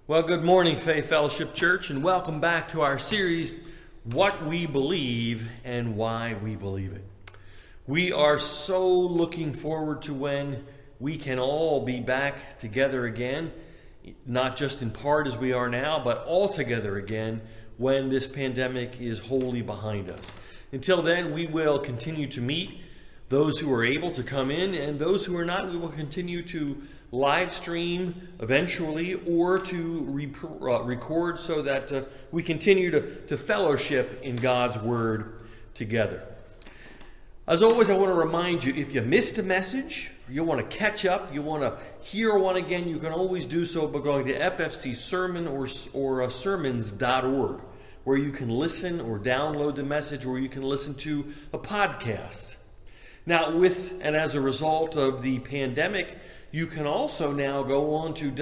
Well, good morning, Faith Fellowship Church, and welcome back to our series, What We Believe and Why We Believe It. We are so looking forward to when we can all be back together again, not just in part as we are now, but all together again when this pandemic is wholly behind us. Until then, we will continue to meet those who are able to come in, and those who are not, we will continue to live stream eventually or to record so that we continue to fellowship in God's Word together. As always, I want to remind you, if you missed a message, you want to catch up, you want to hear one again, you can always do so by going to FFC Sermon or sermons.org, where you can listen or download the message, or you can listen to a podcast. Now, and as a result of the pandemic, you can also now go on to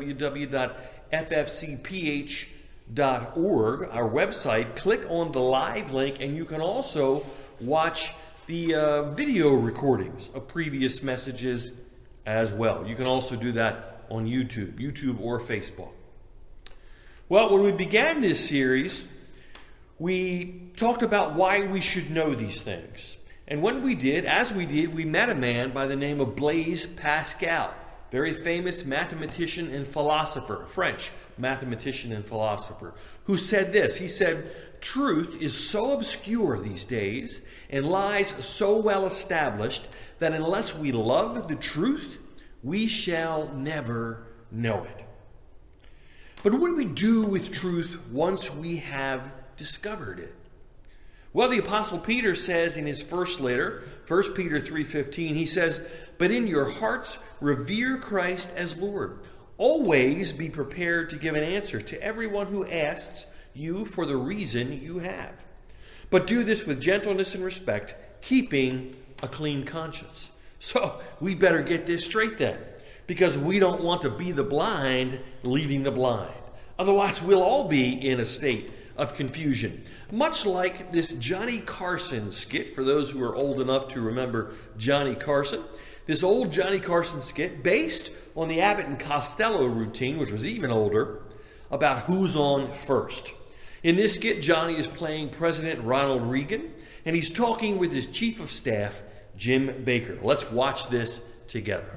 www.ffcph.org, our website, click on the live link, and you can also watch the video recordings of previous messages as well. You can also do that on YouTube or Facebook. Well, when we began this series, we talked about why we should know these things. And when we did, we met a man by the name of Blaise Pascal, very famous mathematician and philosopher, French mathematician and philosopher, who said this. He said, "Truth is so obscure these days and lies so well established that unless we love the truth, we shall never know it." But what do we do with truth once we have discovered it? Well, the Apostle Peter says in his first letter, 1 Peter 3:15, he says, "But in your hearts revere Christ as Lord. Always be prepared to give an answer to everyone who asks you for the reason you have. But do this with gentleness and respect, keeping a clean conscience." So we better get this straight then, because we don't want to be the blind leading the blind. Otherwise, we'll all be in a state of confusion. Much like this Johnny Carson skit, for those who are old enough to remember Johnny Carson. This old Johnny Carson skit, based on the Abbott and Costello routine, which was even older, about who's on first. In this skit, Johnny is playing President Ronald Reagan, and he's talking with his chief of staff, Jim Baker. Let's watch this together.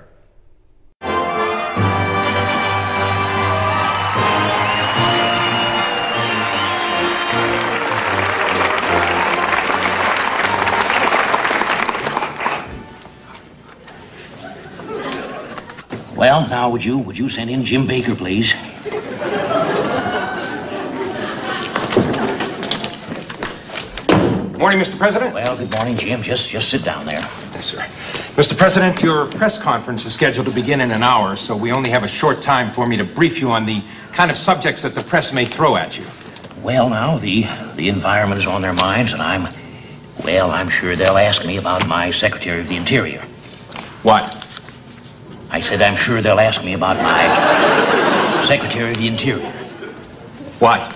Well, now, would you send in Jim Baker, please? Good morning, Mr. President. Well, good morning, Jim. Just sit down there. Yes, sir. Mr. President, your press conference is scheduled to begin in an hour, so we only have a short time for me to brief you on the kind of subjects that the press may throw at you. Well, now, the environment is on their minds, and I'm sure they'll ask me about my Secretary of the Interior. What? I said I'm sure they'll ask me about my Secretary of the Interior. What?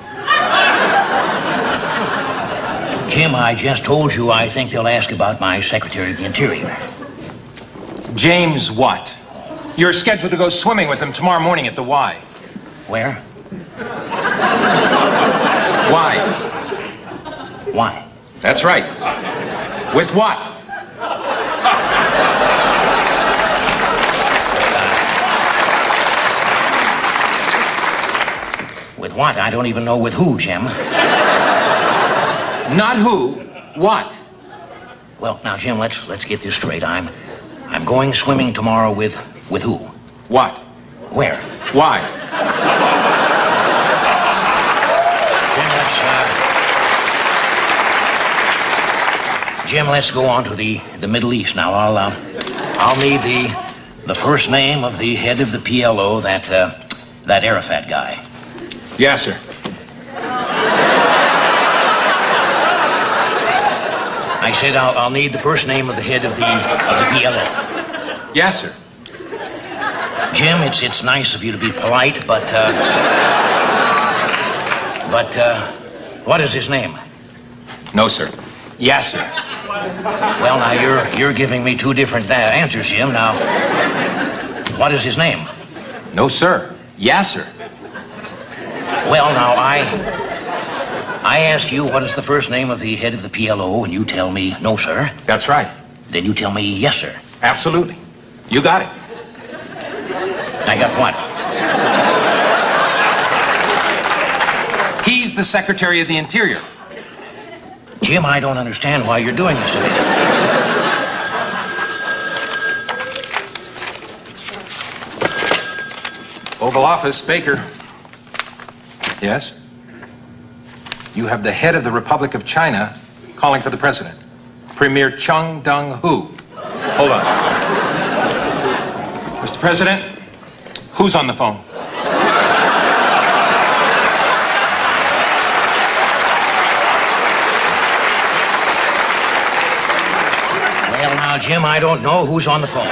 Jim, I just told you I think they'll ask about my Secretary of the Interior. James what? You're scheduled to go swimming with him tomorrow morning at the Y. Where? Why? Why? That's right. With what? With what? I don't even know with who, Jim. Not who, what? Well, now, Jim, let's get this straight. I'm going swimming tomorrow with who? What? Where? Why? Jim, let's go on to the Middle East now. I'll need the first name of the head of the PLO, that Arafat guy. Yes, sir. I said I'll need the first name of the head of the PLO. Yes, sir. Jim, it's nice of you to be polite, but what is his name? No, sir. Yes, sir. Well, now, you're giving me two different answers, Jim. Now, what is his name? No, sir. Yes, sir. Well, now, I ask you what is the first name of the head of the PLO, and you tell me no, sir. That's right. Then you tell me yes, sir. Absolutely. You got it. I got what? He's the Secretary of the Interior. Jim, I don't understand why you're doing this to me. Oval Office, Baker. Yes? You have the head of the Republic of China calling for the president. Premier Chung Dong-hu. Hold on. Mr. President, who's on the phone? Well, now, Jim, I don't know who's on the phone.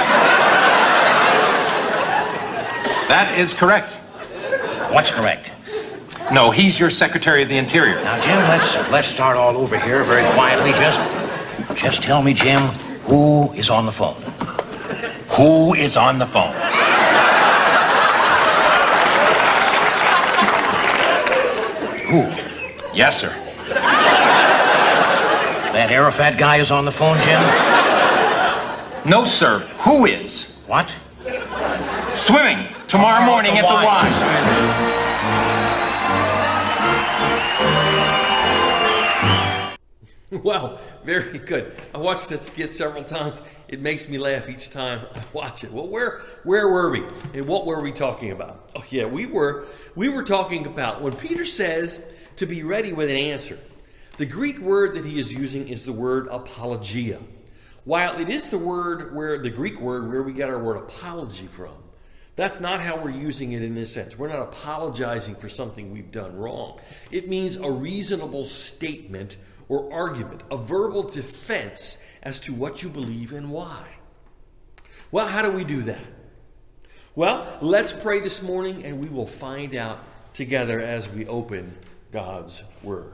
That is correct. What's correct? No, he's your Secretary of the Interior. Now, Jim, let's start all over here very quietly. Just tell me, Jim, who is on the phone? Who is on the phone? Who? Yes, sir. That Arafat guy is on the phone, Jim? No, sir. Who is? What? Swimming tomorrow morning at the Y. Wow, very good. I watched that skit several times. It makes me laugh each time I watch it. Well, where were we? And what were we talking about? Oh yeah, we were talking about when Peter says to be ready with an answer. The Greek word that he is using is the word apologia. While it is the Greek word where we get our word apology from, that's not how we're using it in this sense. We're not apologizing for something we've done wrong. It means a reasonable statement or argument, a verbal defense as to what you believe and why. Well, how do we do that? Well, let's pray this morning and we will find out together as we open God's Word.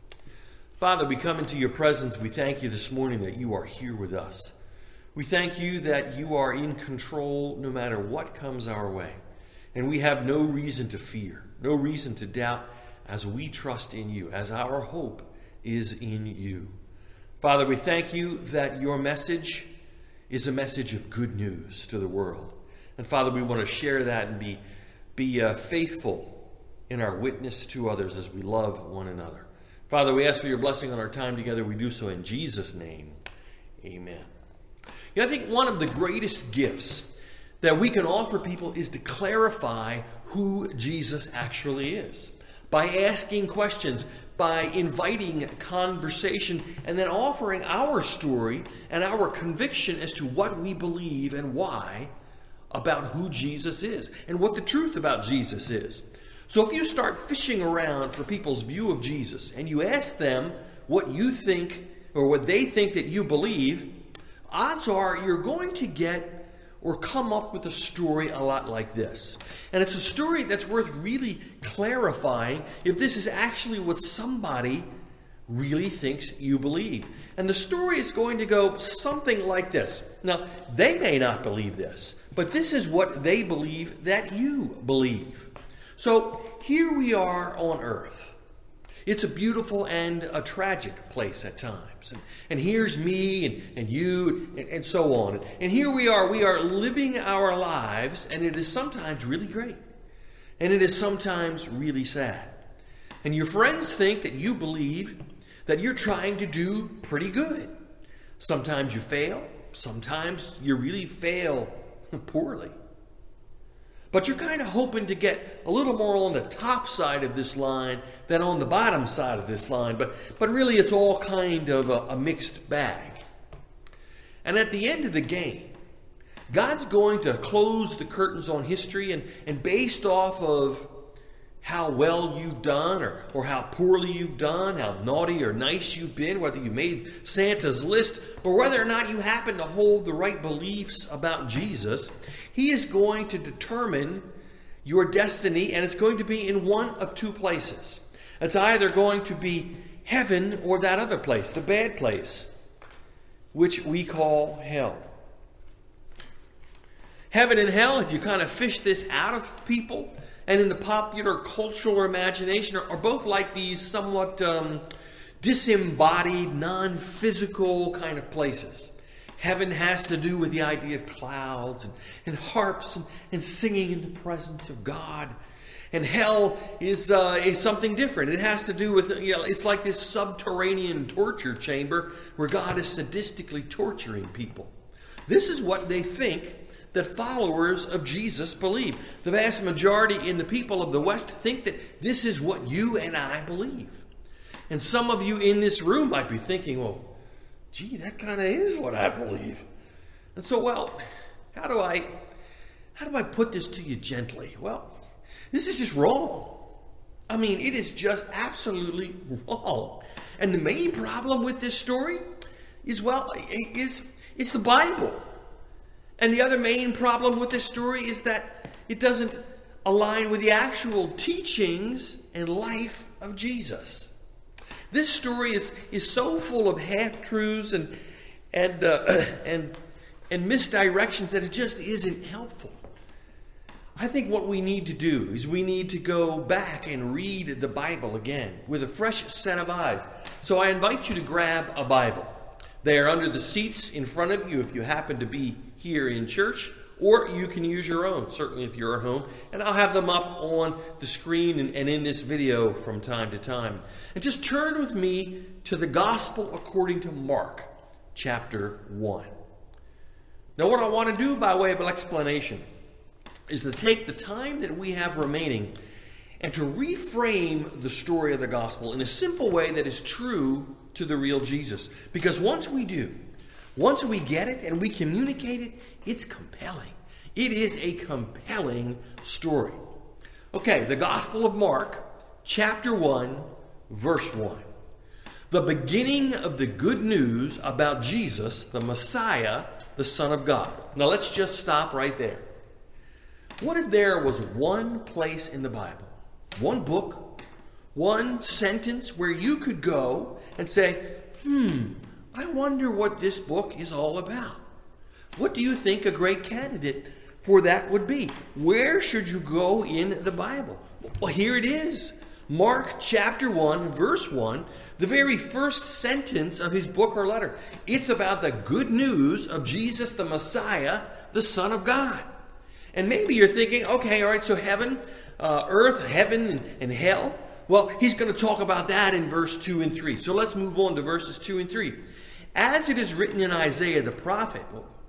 Father, we come into your presence. We thank you this morning that you are here with us. We thank you that you are in control no matter what comes our way. And we have no reason to fear, no reason to doubt as we trust in you, as our hope is in you. Father, we thank you that your message is a message of good news to the world. And Father, we want to share that and be faithful in our witness to others as we love one another. Father, we ask for your blessing on our time together. We do so in Jesus' name. Amen. You know, I think one of the greatest gifts that we can offer people is to clarify who Jesus actually is. By asking questions, by inviting conversation, and then offering our story and our conviction as to what we believe and why about who Jesus is and what the truth about Jesus is. So if you start fishing around for people's view of Jesus and you ask them what you think or what they think that you believe, odds are you're going to get or come up with a story a lot like this. And it's a story that's worth really clarifying if this is actually what somebody really thinks you believe. And the story is going to go something like this. Now, they may not believe this, but this is what they believe that you believe. So here we are on earth. It's a beautiful and a tragic place at times. And here's me and you and so on. And here we are living our lives, and it is sometimes really great. And it is sometimes really sad. And your friends think that you believe that you're trying to do pretty good. Sometimes you fail. Sometimes you really fail poorly. But you're kind of hoping to get a little more on the top side of this line than on the bottom side of this line. But really it's all kind of a mixed bag. And at the end of the game, God's going to close the curtains on history and based off of how well you've done or how poorly you've done, how naughty or nice you've been, whether you made Santa's list or whether or not you happen to hold the right beliefs about Jesus, he is going to determine your destiny, and it's going to be in one of two places. It's either going to be heaven or that other place, the bad place, which we call hell. Heaven and hell, if you kind of fish this out of people and in the popular cultural imagination are both like these somewhat disembodied, non-physical kind of places. Heaven has to do with the idea of clouds and harps and singing in the presence of God. And hell is something different. It has to do with, it's like this subterranean torture chamber where God is sadistically torturing people. This is what they think that followers of Jesus believe. The vast majority in the people of the West think that this is what you and I believe. And some of you in this room might be thinking, well, gee, that kind of is what I believe. And so, how do I put this to you gently? Well, this is just wrong. I mean, it is just absolutely wrong. And the main problem with this story is it's the Bible. And the other main problem with this story is that it doesn't align with the actual teachings and life of Jesus. This story is so full of half-truths and misdirections that it just isn't helpful. I think what we need to do is we need to go back and read the Bible again with a fresh set of eyes. So I invite you to grab a Bible. They are under the seats in front of you if you happen to be here in church, or you can use your own, certainly if you're at home. And I'll have them up on the screen and in this video from time to time. And just turn with me to the Gospel according to Mark, chapter 1. Now what I want to do by way of an explanation is to take the time that we have remaining and to reframe the story of the Gospel in a simple way that is true to the real Jesus. Because once we get it and we communicate it, it's compelling. It is a compelling story. Okay, the Gospel of Mark, chapter 1, verse 1. The beginning of the good news about Jesus, the Messiah, the Son of God. Now let's just stop right there. What if there was one place in the Bible, one book, one sentence where you could go and say, I wonder what this book is all about? What do you think a great candidate for that would be? Where should you go in the Bible? Well, here it is. Mark chapter 1, verse 1, the very first sentence of his book or letter. It's about the good news of Jesus, the Messiah, the Son of God. And maybe you're thinking, okay, all right, so heaven, earth, heaven, and hell. Well, he's going to talk about that in verse 2 and 3. So let's move on to verses 2 and 3. As it is written in Isaiah the prophet.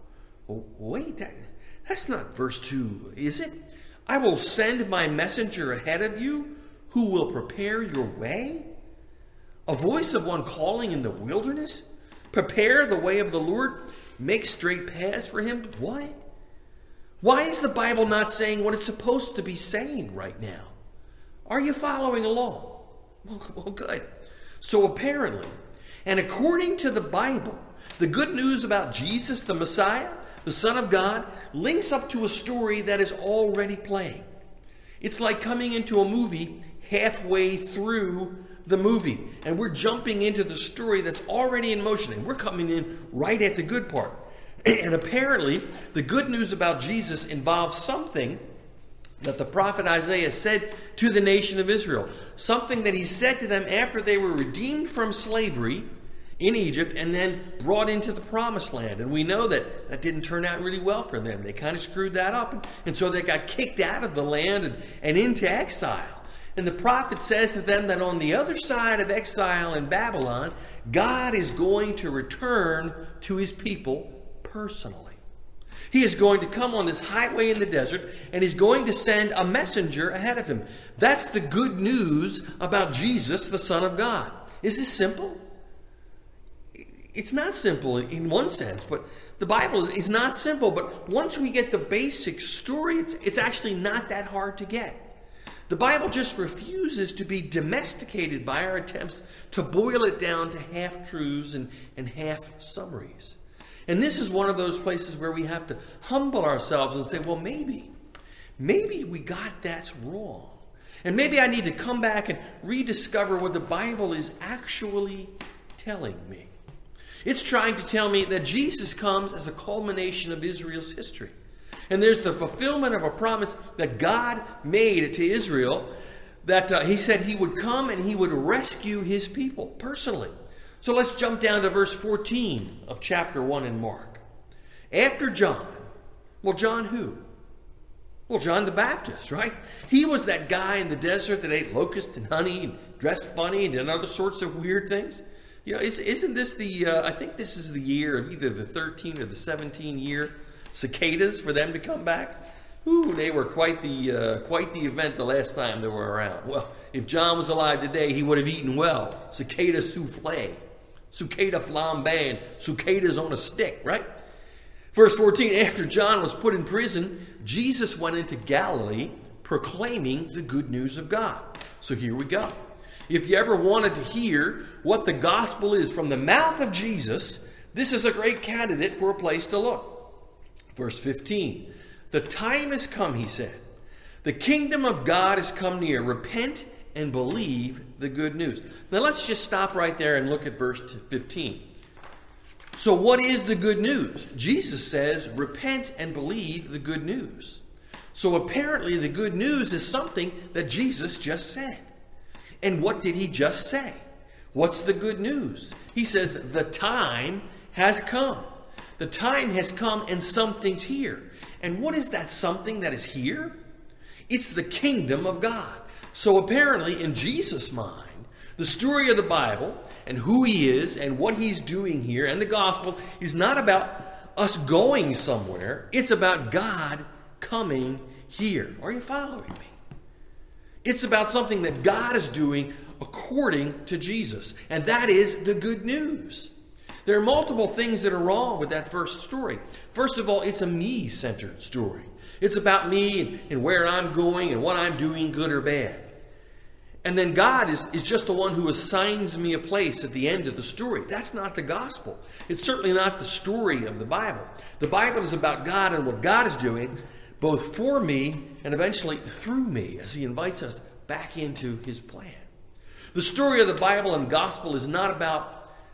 Wait, that's not verse 2, is it? I will send my messenger ahead of you who will prepare your way. A voice of one calling in the wilderness. Prepare the way of the Lord. Make straight paths for him. What? Why is the Bible not saying what it's supposed to be saying right now? Are you following along? Well, good. So apparently, and according to the Bible, the good news about Jesus, the Messiah, the Son of God, links up to a story that is already playing. It's like coming into a movie halfway through the movie, and we're jumping into the story that's already in motion, and we're coming in right at the good part. And apparently, the good news about Jesus involves something that the prophet Isaiah said to the nation of Israel. Something that he said to them after they were redeemed from slavery in Egypt and then brought into the promised land. And we know that that didn't turn out really well for them. They kind of screwed that up. And so they got kicked out of the land and into exile. And the prophet says to them that on the other side of exile in Babylon, God is going to return to his people personally. He is going to come on this highway in the desert, and he's going to send a messenger ahead of him. That's the good news about Jesus, the Son of God. Is this simple? It's not simple in one sense, but the Bible is not simple. But once we get the basic story, it's actually not that hard to get. The Bible just refuses to be domesticated by our attempts to boil it down to half-truths and half-summaries. And this is one of those places where we have to humble ourselves and say, well, maybe we got that wrong. And maybe I need to come back and rediscover what the Bible is actually telling me. It's trying to tell me that Jesus comes as a culmination of Israel's history. And there's the fulfillment of a promise that God made to Israel, that he said he would come and he would rescue his people personally. So let's jump down to verse 14 of chapter 1 in Mark. After John, well, John who? Well, John the Baptist, right? He was that guy in the desert that ate locusts and honey and dressed funny and did other sorts of weird things. You know, isn't this I think this is the year of either the 13 or the 17 year cicadas for them to come back. Ooh, they were quite the event the last time they were around. Well, if John was alive today, he would have eaten well. Cicada souffle, cicada flambe, and cicadas on a stick, right? Verse 14, after John was put in prison, Jesus went into Galilee proclaiming the good news of God. So here we go. If you ever wanted to hear what the gospel is from the mouth of Jesus, this is a great candidate for a place to look. Verse 15, the time has come, he said. The kingdom of God has come near. Repent and believe the good news. Now let's just stop right there and look at verse 15. So what is the good news? Jesus says, repent and believe the good news. So apparently the good news is something that Jesus just said. And what did he just say? What's the good news? He says, the time has come. The time has come and something's here. And what is that something that is here? It's the kingdom of God. So apparently in Jesus' mind, the story of the Bible and who he is and what he's doing here and the gospel is not about us going somewhere. It's about God coming here. Are you following me? It's about something that God is doing according to Jesus. And that is the good news. There are multiple things that are wrong with that first story. First of all, it's a me-centered story. It's about me and where I'm going and what I'm doing, good or bad. And then God is just the one who assigns me a place at the end of the story. That's not the gospel. It's certainly not the story of the Bible. The Bible is about God and what God is doing, both for me and eventually through me, as he invites us back into his plan. The story of the Bible and gospel is not about,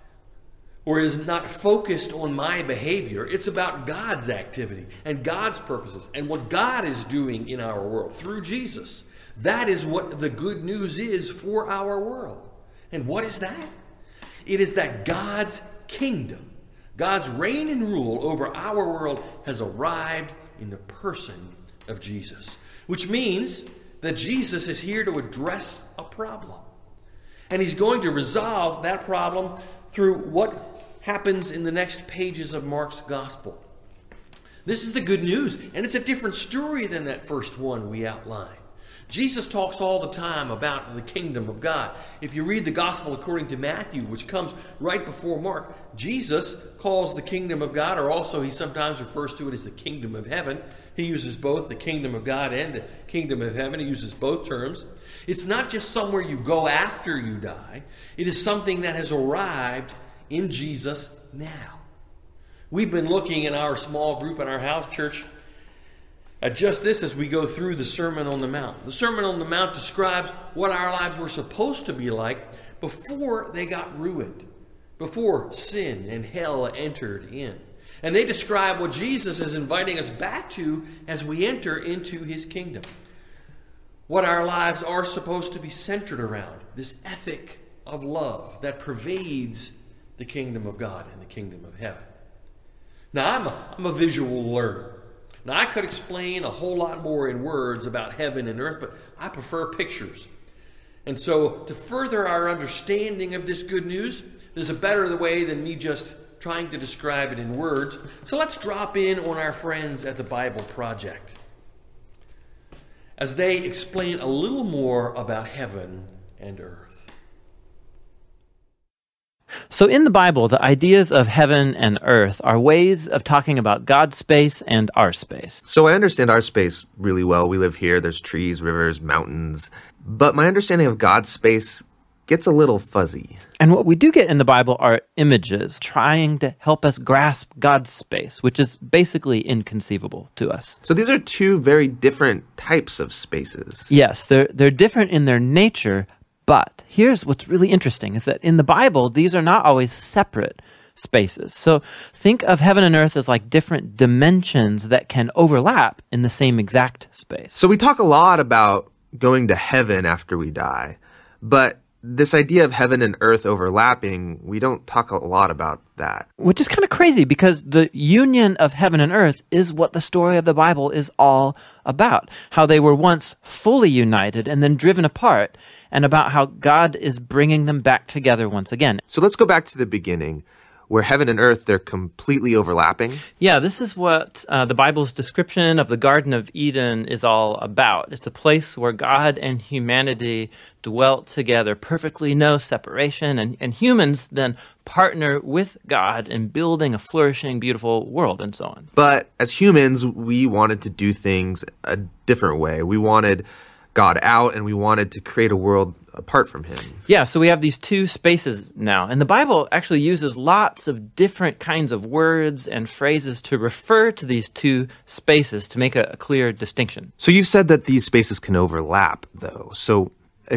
or is not focused on my behavior. It's about God's activity and God's purposes and what God is doing in our world through Jesus. That is what the good news is for our world. And what is that? It is that God's kingdom, God's reign and rule over our world has arrived in the person of Jesus. Which means that Jesus is here to address a problem. And he's going to resolve that problem through what happens in the next pages of Mark's gospel. This is the good news, and it's a different story than that first one we outlined. Jesus talks all the time about the kingdom of God. If you read the gospel according to Matthew, which comes right before Mark, Jesus calls the kingdom of God, or also he sometimes refers to it as the kingdom of heaven. He uses both the kingdom of God and the kingdom of heaven. He uses both terms. It's not just somewhere you go after you die. It is something that has arrived in Jesus now. We've been looking in our small group in our house church at just this as we go through the Sermon on the Mount. The Sermon on the Mount describes what our lives were supposed to be like before they got ruined, before sin and hell entered in. And they describe what Jesus is inviting us back to as we enter into his kingdom. What our lives are supposed to be centered around, this ethic of love that pervades the kingdom of God and the kingdom of heaven. Now, I'm a visual learner. Now, I could explain a whole lot more in words about heaven and earth, but I prefer pictures. And so, to further our understanding of this good news, there's a better way than me just trying to describe it in words. So let's drop in on our friends at the Bible Project as they explain a little more about heaven and earth. So in the Bible, the ideas of heaven and earth are ways of talking about God's space and our space. So I understand our space really well. We live here. There's trees, rivers, mountains. But my understanding of God's space gets a little fuzzy. And what we do get in the Bible are images trying to help us grasp God's space, which is basically inconceivable to us. So these are two very different types of spaces. Yes, they're different in their nature, but here's what's really interesting is that in the Bible, these are not always separate spaces. So think of heaven and earth as like different dimensions that can overlap in the same exact space. So we talk a lot about going to heaven after we die, but this idea of heaven and earth overlapping, we don't talk a lot about that. Which is kind of crazy because the union of heaven and earth is what the story of the Bible is all about. How they were once fully united and then driven apart, and about how God is bringing them back together once again. So let's go back to the beginning, where heaven and earth, they're completely overlapping. Yeah, this is what the Bible's description of the Garden of Eden is all about. It's a place where God and humanity dwelt together, perfectly no separation, and humans then partner with God in building a flourishing, beautiful world and so on. But as humans, we wanted to do things a different way. We wanted God out, and we wanted to create a world apart from him. Yeah, so we have these two spaces now. And the Bible actually uses lots of different kinds of words and phrases to refer to these two spaces to make a clear distinction. So you've said that these spaces can overlap, though. So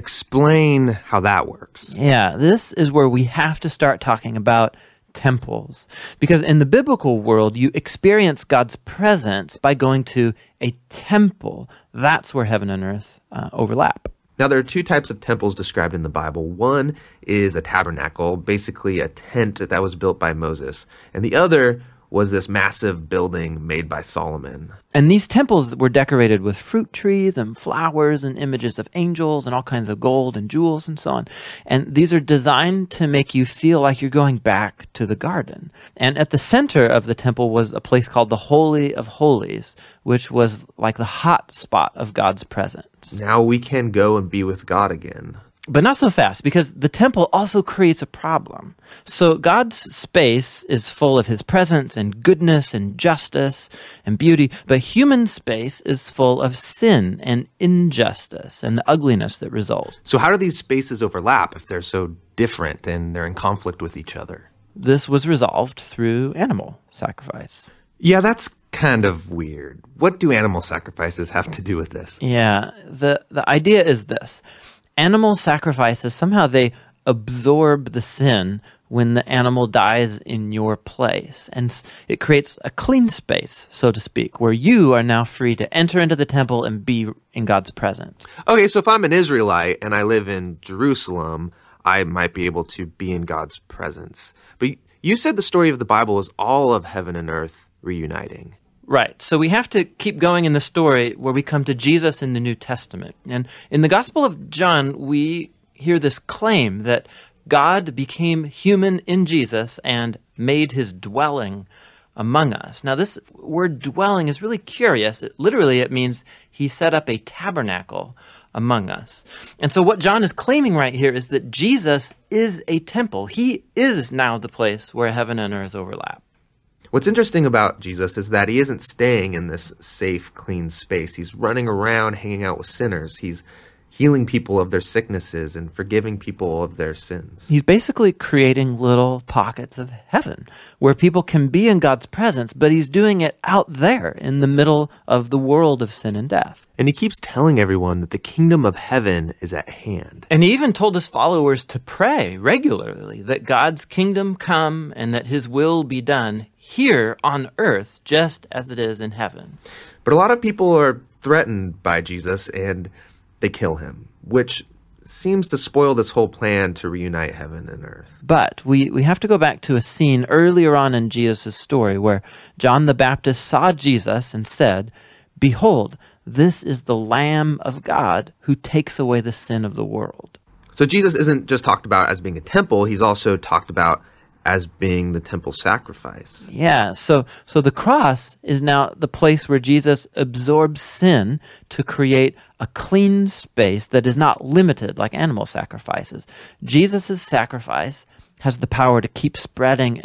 explain how that works. Yeah, this is where we have to start talking about temples. Because in the biblical world, you experience God's presence by going to a temple. That's where heaven and earth overlap. Now, there are two types of temples described in the Bible. One is a tabernacle, basically a tent that was built by Moses. And the other was this massive building made by Solomon. And these temples were decorated with fruit trees and flowers and images of angels and all kinds of gold and jewels and so on. And these are designed to make you feel like you're going back to the garden. And at the center of the temple was a place called the Holy of Holies, which was like the hot spot of God's presence. Now we can go and be with God again. But not so fast, because the temple also creates a problem. So God's space is full of his presence and goodness and justice and beauty, but human space is full of sin and injustice and the ugliness that results. So how do these spaces overlap if they're so different and they're in conflict with each other? This was resolved through animal sacrifice. Yeah, that's kind of weird. What do animal sacrifices have to do with this? Yeah, the idea is this. Animal sacrifices, somehow they absorb the sin when the animal dies in your place. And it creates a clean space, so to speak, where you are now free to enter into the temple and be in God's presence. Okay, so if I'm an Israelite and I live in Jerusalem, I might be able to be in God's presence. But you said the story of the Bible is all of heaven and earth reuniting. Right. So we have to keep going in the story where we come to Jesus in the New Testament. And in the Gospel of John, we hear this claim that God became human in Jesus and made his dwelling among us. Now, this word dwelling is really curious. It means he set up a tabernacle among us. And so what John is claiming right here is that Jesus is a temple. He is now the place where heaven and earth overlap. What's interesting about Jesus is that he isn't staying in this safe, clean space. He's running around hanging out with sinners. He's healing people of their sicknesses and forgiving people of their sins. He's basically creating little pockets of heaven where people can be in God's presence, but he's doing it out there in the middle of the world of sin and death. And he keeps telling everyone that the kingdom of heaven is at hand. And he even told his followers to pray regularly that God's kingdom come and that his will be done here on earth just as it is in heaven. But a lot of people are threatened by Jesus and they kill him, which seems to spoil this whole plan to reunite heaven and earth. But we have to go back to a scene earlier on in Jesus' story where John the Baptist saw Jesus and said, "Behold, this is the Lamb of God who takes away the sin of the world." So Jesus isn't just talked about as being a temple, he's also talked about as being the temple sacrifice. Yeah, so the cross is now the place where Jesus absorbs sin to create a clean space that is not limited like animal sacrifices. Jesus' sacrifice has the power to keep spreading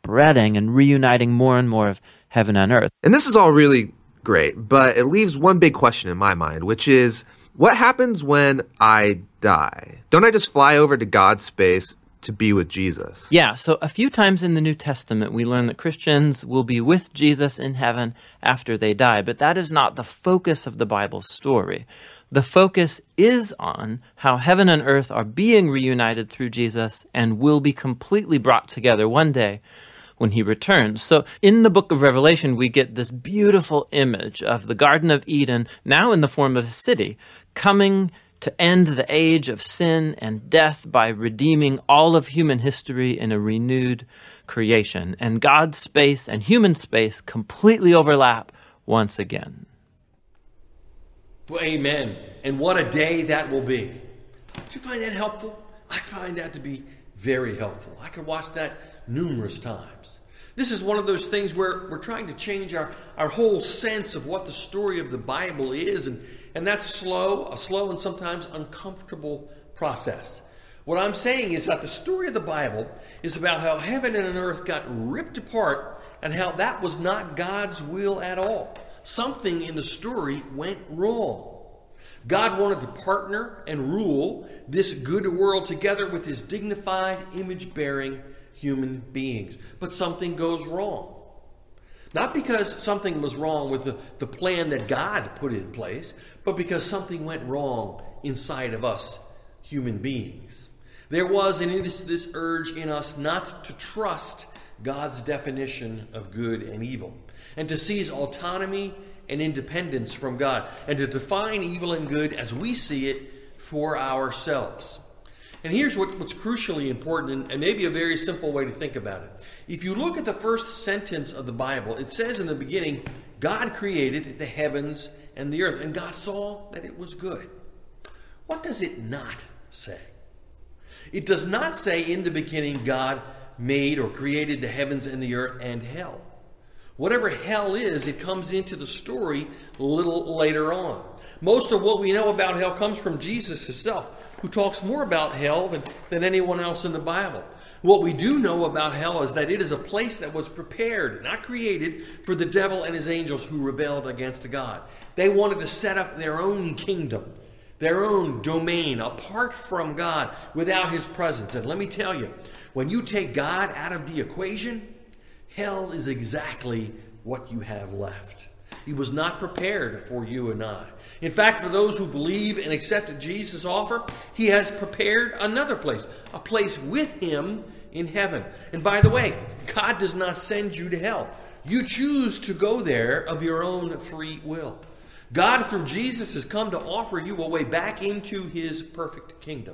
and reuniting more and more of heaven and earth. And this is all really great, but it leaves one big question in my mind, which is, what happens when I die? Don't I just fly over to God's space to be with Jesus? Yeah, so a few times in the New Testament, we learn that Christians will be with Jesus in heaven after they die, but that is not the focus of the Bible's story. The focus is on how heaven and earth are being reunited through Jesus and will be completely brought together one day when he returns. So in the book of Revelation, we get this beautiful image of the Garden of Eden, now in the form of a city, coming to end the age of sin and death by redeeming all of human history in a renewed creation. And God's space and human space completely overlap once again. Well, amen. And what a day that will be. Do you find that helpful? I find that to be very helpful. I could watch that numerous times. This is one of those things where we're trying to change our whole sense of what the story of the Bible is, and that's a slow and sometimes uncomfortable process. What I'm saying is that the story of the Bible is about how heaven and earth got ripped apart and how that was not God's will at all. Something in the story went wrong. God wanted to partner and rule this good world together with his dignified, image-bearing human beings. But something goes wrong. Not because something was wrong with the plan that God put in place, but because something went wrong inside of us human beings. There was and is this urge in us not to trust God's definition of good and evil, and to seize autonomy and independence from God, and to define evil and good as we see it for ourselves. And here's what's crucially important, and maybe a very simple way to think about it. If you look at the first sentence of the Bible, it says in the beginning, God created the heavens and the earth, and God saw that it was good. What does it not say? It does not say in the beginning God made or created the heavens and the earth and hell. Whatever hell is, it comes into the story a little later on. Most of what we know about hell comes from Jesus himself, who talks more about hell than anyone else in the Bible. What we do know about hell is that it is a place that was prepared, not created, for the devil and his angels who rebelled against God. They wanted to set up their own kingdom, their own domain, apart from God, without his presence. And let me tell you, when you take God out of the equation, hell is exactly what you have left. He was not prepared for you and I. In fact, for those who believe and accept Jesus' offer, he has prepared another place, a place with him in heaven. And by the way, God does not send you to hell. You choose to go there of your own free will. God, through Jesus, has come to offer you a way back into his perfect kingdom.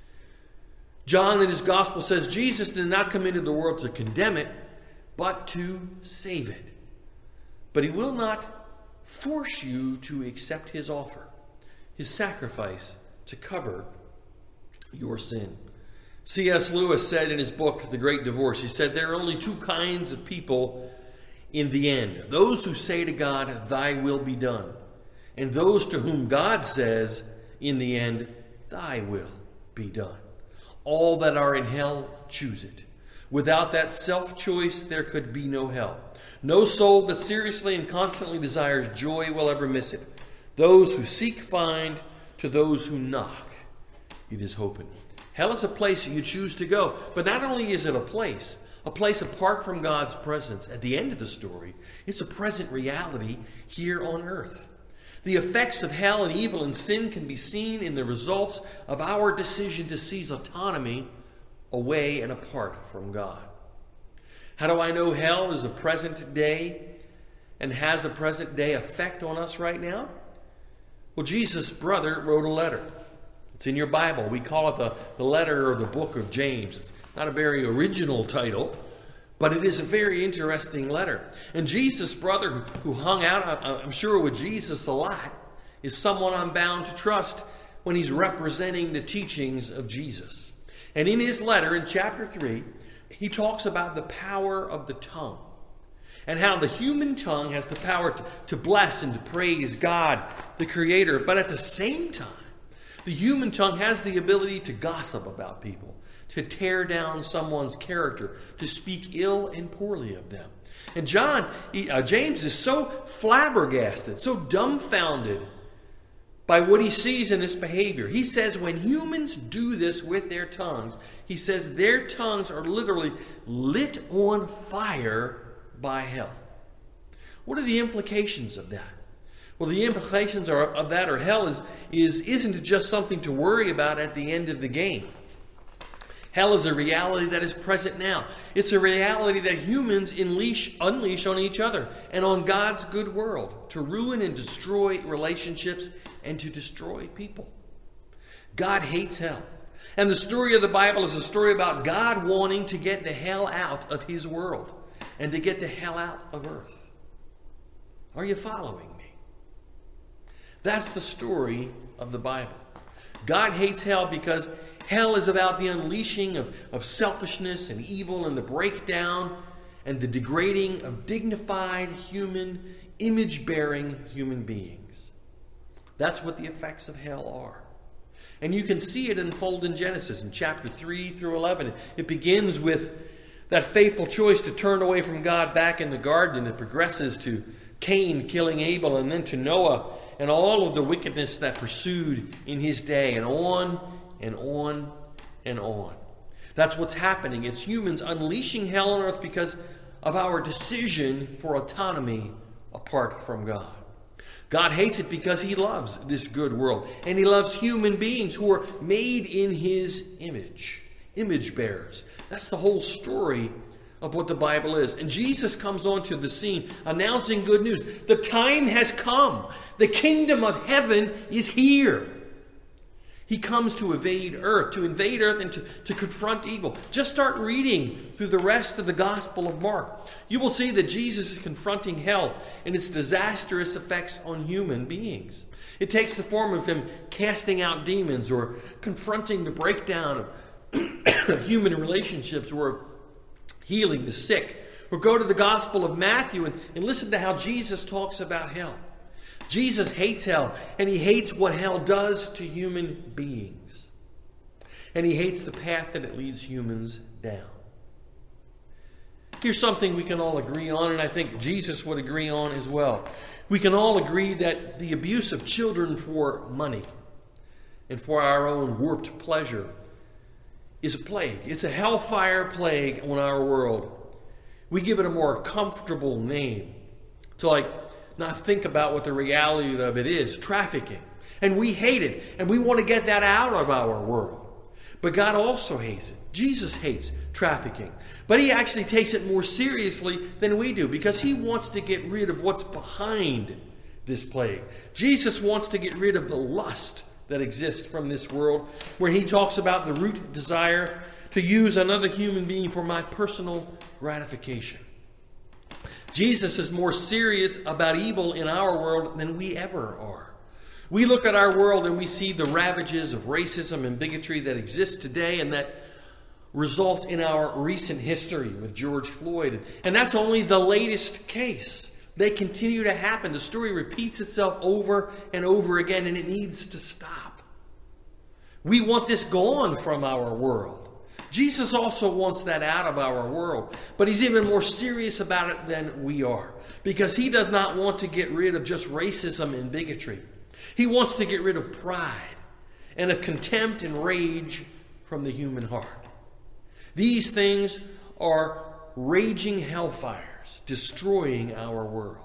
John in his gospel says Jesus did not come into the world to condemn it, but to save it. But he will not force you to accept his offer, his sacrifice to cover your sin. C.S. Lewis said in his book, The Great Divorce, he said, there are only two kinds of people in the end. Those who say to God, thy will be done. And those to whom God says, in the end, thy will be done. All that are in hell choose it. Without that self-choice, there could be no hell. No soul that seriously and constantly desires joy will ever miss it. Those who seek find, to those who knock it is open. Hell is a place you choose to go. But not only is it a place apart from God's presence at the end of the story, it's a present reality here on earth. The effects of hell and evil and sin can be seen in the results of our decision to seize autonomy away and apart from God. How do I know hell is a present day and has a present day effect on us right now? Well, Jesus' brother wrote a letter. It's in your Bible. We call it the letter or the book of James. It's not a very original title, but it is a very interesting letter. And Jesus' brother, who hung out, I'm sure, with Jesus a lot, is someone I'm bound to trust when he's representing the teachings of Jesus. And in his letter, in chapter 3, he talks about the power of the tongue and how the human tongue has the power to bless and to praise God, the Creator. But at the same time, the human tongue has the ability to gossip about people, to tear down someone's character, to speak ill and poorly of them. And James is so flabbergasted, so dumbfounded by what he sees in this behavior. He says when humans do this with their tongues, he says their tongues are literally lit on fire by hell. What are the implications of that? Well, the implications of that are hell isn't just something to worry about at the end of the game. Hell is a reality that is present now. It's a reality that humans unleash on each other and on God's good world to ruin and destroy relationships and to destroy people. God hates hell. And the story of the Bible is a story about God wanting to get the hell out of his world and to get the hell out of earth. Are you following me? That's the story of the Bible. God hates hell because hell is about the unleashing of selfishness and evil and the breakdown and the degrading of dignified human, image-bearing human beings. That's what the effects of hell are. And you can see it unfold in Genesis in chapter 3 through 11. It begins with that faithful choice to turn away from God back in the garden. It progresses to Cain killing Abel, and then to Noah and all of the wickedness that pursued in his day, and on and on and on. That's what's happening. It's humans unleashing hell on earth because of our decision for autonomy apart from God. God hates it because he loves this good world. And he loves human beings who are made in his image. Image bearers. That's the whole story of what the Bible is. And Jesus comes onto the scene announcing good news. The time has come. The kingdom of heaven is here. He comes to invade earth and to confront evil. Just start reading through the rest of the Gospel of Mark. You will see that Jesus is confronting hell and its disastrous effects on human beings. It takes the form of him casting out demons or confronting the breakdown of human relationships or healing the sick. Or go to the Gospel of Matthew and listen to how Jesus talks about hell. Jesus hates hell, and he hates what hell does to human beings. And he hates the path that it leads humans down. Here's something we can all agree on, and I think Jesus would agree on as well. We can all agree that the abuse of children for money and for our own warped pleasure is a plague. It's a hellfire plague on our world. We give it a more comfortable name to not think about what the reality of it is, trafficking. And we hate it, and we want to get that out of our world. But God also hates it. Jesus hates trafficking. But he actually takes it more seriously than we do because he wants to get rid of what's behind this plague. Jesus wants to get rid of the lust that exists from this world, where he talks about the root desire to use another human being for my personal gratification. Jesus is more serious about evil in our world than we ever are. We look at our world and we see the ravages of racism and bigotry that exist today and that result in our recent history with George Floyd. And that's only the latest case. They continue to happen. The story repeats itself over and over again, and it needs to stop. We want this gone from our world. Jesus also wants that out of our world, but he's even more serious about it than we are, because he does not want to get rid of just racism and bigotry. He wants to get rid of pride and of contempt and rage from the human heart. These things are raging hellfires, destroying our world.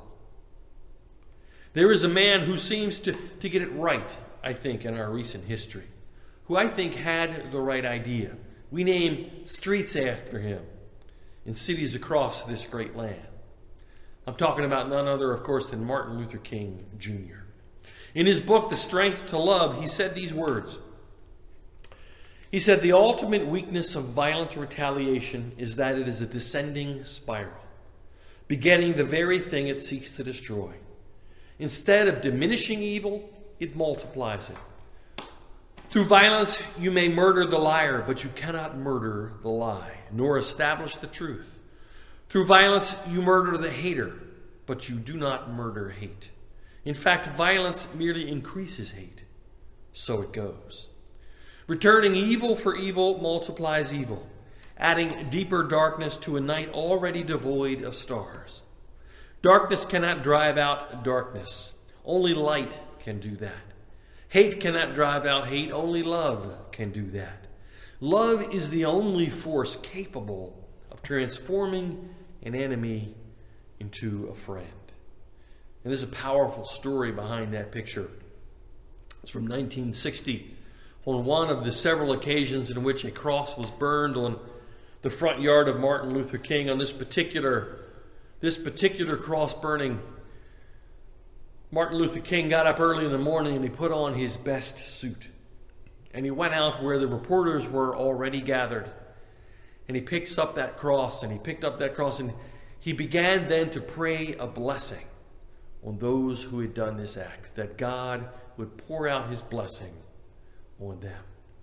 There is a man who seems to get it right, I think, in our recent history, who I think had the right idea. We name streets after him in cities across this great land. I'm talking about none other, of course, than Martin Luther King Jr. In his book, The Strength to Love, he said these words. He said, "The ultimate weakness of violent retaliation is that it is a descending spiral, begetting the very thing it seeks to destroy. Instead of diminishing evil, it multiplies it. Through violence, you may murder the liar, but you cannot murder the lie, nor establish the truth. Through violence, you murder the hater, but you do not murder hate. In fact, violence merely increases hate. So it goes. Returning evil for evil multiplies evil, adding deeper darkness to a night already devoid of stars. Darkness cannot drive out darkness. Only light can do that. Hate cannot drive out hate. Only love can do that. Love is the only force capable of transforming an enemy into a friend." And there's a powerful story behind that picture. It's from 1960, on one of the several occasions in which a cross was burned on the front yard of Martin Luther King. On this particular cross burning, Martin Luther King got up early in the morning and he put on his best suit. And he went out where the reporters were already gathered. And he picked up that cross and he began then to pray a blessing on those who had done this act, that God would pour out his blessing on them.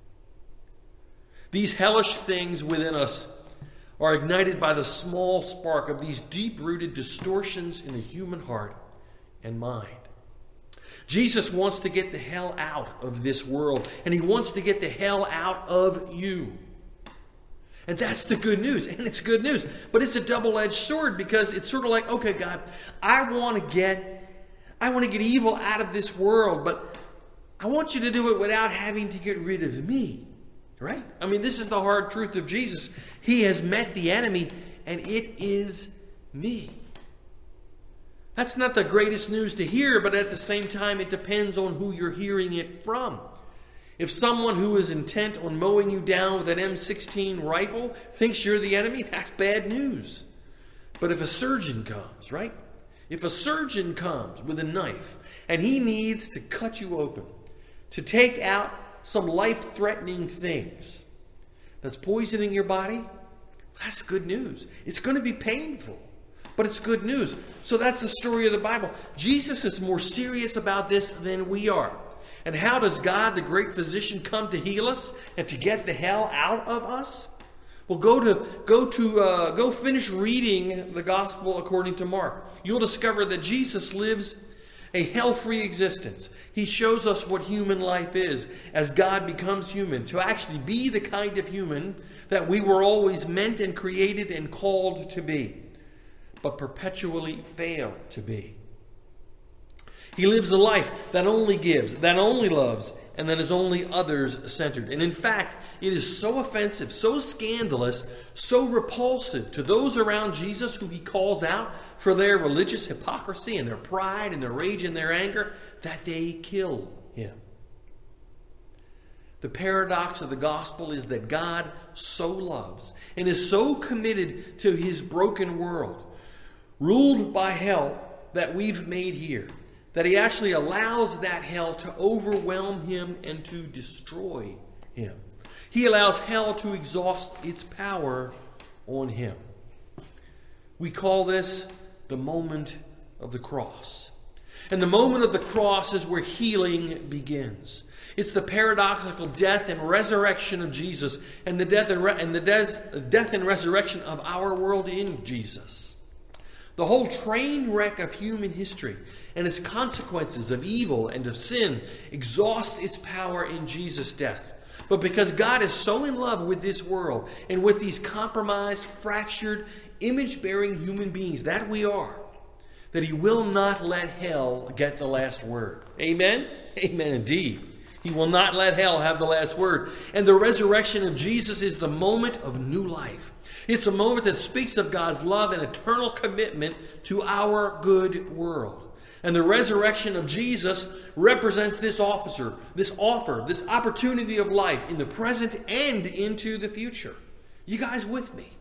These hellish things within us are ignited by the small spark of these deep-rooted distortions in the human heart and mind. Jesus wants to get the hell out of this world, and he wants to get the hell out of you. And that's the good news, and it's good news. But it's a double-edged sword, because it's sort of like, okay, God, I want to get evil out of this world, but I want you to do it without having to get rid of me. Right? I mean, this is the hard truth of Jesus. He has met the enemy, and it is me. That's not the greatest news to hear, but at the same time, it depends on who you're hearing it from. If someone who is intent on mowing you down with an M16 rifle thinks you're the enemy, that's bad news. But if a surgeon comes, right? If a surgeon comes with a knife and he needs to cut you open, to take out some life-threatening things that's poisoning your body, that's good news. It's going to be painful, but it's good news. So that's the story of the Bible. Jesus is more serious about this than we are. And how does God, the great physician, come to heal us and to get the hell out of us? Well, go finish reading the Gospel according to Mark. You'll discover that Jesus lives a hell-free existence. He shows us what human life is as God becomes human, to actually be the kind of human that we were always meant and created and called to be, but perpetually fail to be. He lives a life that only gives, that only loves, and that is only others-centered. And in fact, it is so offensive, so scandalous, so repulsive to those around Jesus who he calls out for their religious hypocrisy and their pride and their rage and their anger, that they kill him. The paradox of the gospel is that God so loves and is so committed to his broken world, ruled by hell that we've made here, that he actually allows that hell to overwhelm him and to destroy him. He allows hell to exhaust its power on him. We call this the moment of the cross. And the moment of the cross is where healing begins. It's the paradoxical death and resurrection of Jesus, and the death and resurrection of our world in Jesus. The whole train wreck of human history and its consequences of evil and of sin exhaust its power in Jesus' death. But because God is so in love with this world and with these compromised, fractured, image-bearing human beings that we are, that he will not let hell get the last word. Amen? Amen indeed. He will not let hell have the last word. And the resurrection of Jesus is the moment of new life. It's a moment that speaks of God's love and eternal commitment to our good world. And the resurrection of Jesus represents this offer, this opportunity of life in the present and into the future. You guys with me?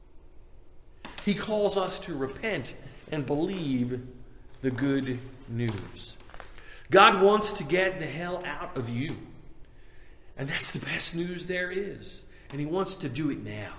He calls us to repent and believe the good news. God wants to get the hell out of you. And that's the best news there is. And he wants to do it now.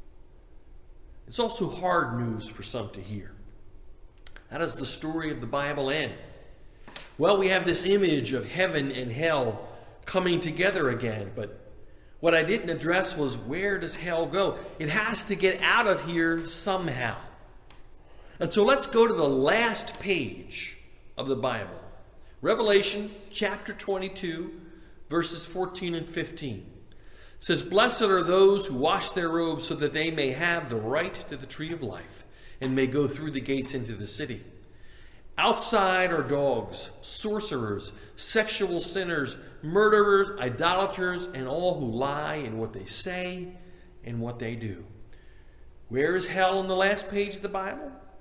It's also hard news for some to hear. How does the story of the Bible end? Well, we have this image of heaven and hell coming together again. But what I didn't address was, where does hell go? It has to get out of here somehow. And so let's go to the last page of the Bible. Revelation chapter 22, verses 14 and 15. It says, "Blessed are those who wash their robes so that they may have the right to the tree of life and may go through the gates into the city. Outside are dogs, sorcerers, sexual sinners, murderers, idolaters, and all who lie in what they say and what they do." Where is hell on the last page of the Bible?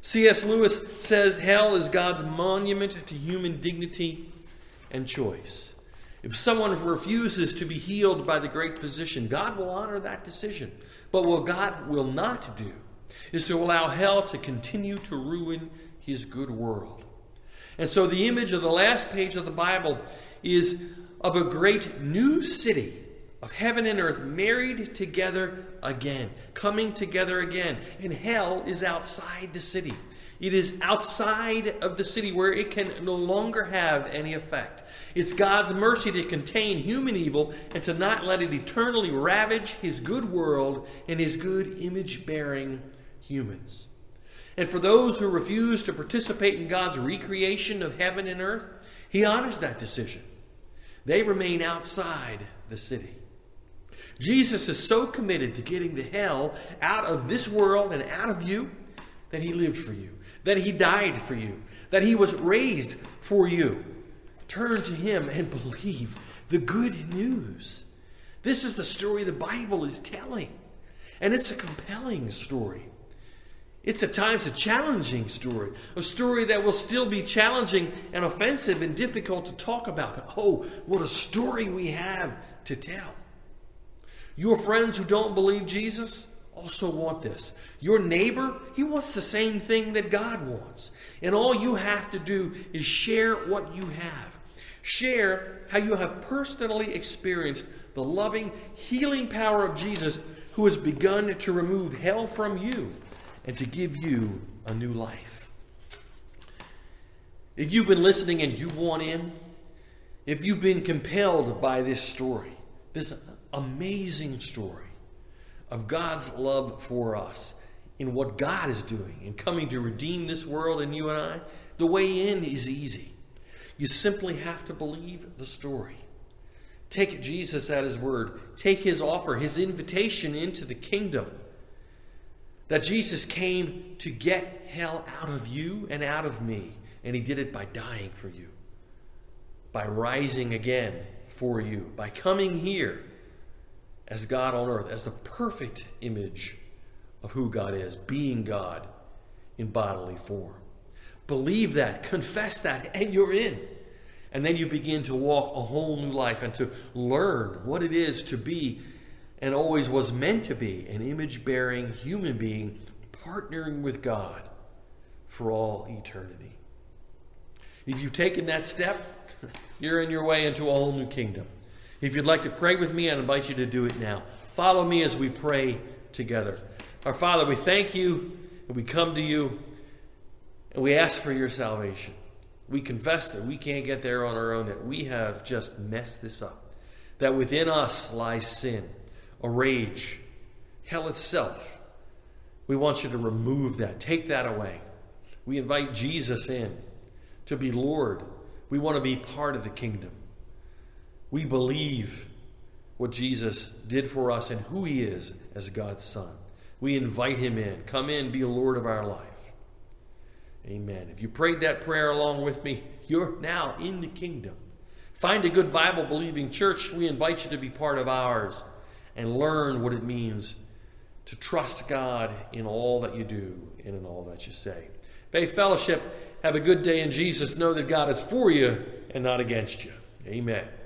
C.S. Lewis says hell is God's monument to human dignity and choice. If someone refuses to be healed by the great physician, God will honor that decision. But what God will not do is to allow hell to continue to ruin his good world. And so the image of the last page of the Bible is of a great new city of heaven and earth married together again, coming together again. And hell is outside the city. It is outside of the city where it can no longer have any effect. It's God's mercy to contain human evil and to not let it eternally ravage his good world and his good image-bearing humans. And for those who refuse to participate in God's recreation of heaven and earth, he honors that decision. They remain outside the city. Jesus is so committed to getting the hell out of this world and out of you that he lived for you, that he died for you, that he was raised for you. Turn to him and believe the good news. This is the story the Bible is telling, and it's a compelling story. It's at times a challenging story, a story that will still be challenging and offensive and difficult to talk about. But oh, what a story we have to tell. Your friends who don't believe Jesus also want this. Your neighbor, he wants the same thing that God wants. And all you have to do is share what you have. Share how you have personally experienced the loving, healing power of Jesus, who has begun to remove hell from you and to give you a new life. If you've been listening and you want in, if you've been compelled by this story, this amazing story of God's love for us in what God is doing in coming to redeem this world and you and I, the way in is easy. You simply have to believe the story. Take Jesus at his word. Take his offer, his invitation into the kingdom. That Jesus came to get hell out of you and out of me. And he did it by dying for you. By rising again for you. By coming here as God on earth. As the perfect image of who God is. Being God in bodily form. Believe that. Confess that. And you're in. And then you begin to walk a whole new life. And to learn what it is to be and always was meant to be an image-bearing human being partnering with God for all eternity. If you've taken that step, you're in your way into a whole new kingdom. If you'd like to pray with me, I invite you to do it now. Follow me as we pray together. Our Father, we thank you and we come to you and we ask for your salvation. We confess that we can't get there on our own, that we have just messed this up, that within us lies sin, a rage, hell itself. We want you to remove that. Take that away. We invite Jesus in to be Lord. We want to be part of the kingdom. We believe what Jesus did for us and who he is as God's Son. We invite him in. Come in, be Lord of our life. Amen. If you prayed that prayer along with me, you're now in the kingdom. Find a good Bible-believing church. We invite you to be part of ours and learn what it means to trust God in all that you do and in all that you say. Faith Fellowship, have a good day in Jesus. Know that God is for you and not against you. Amen.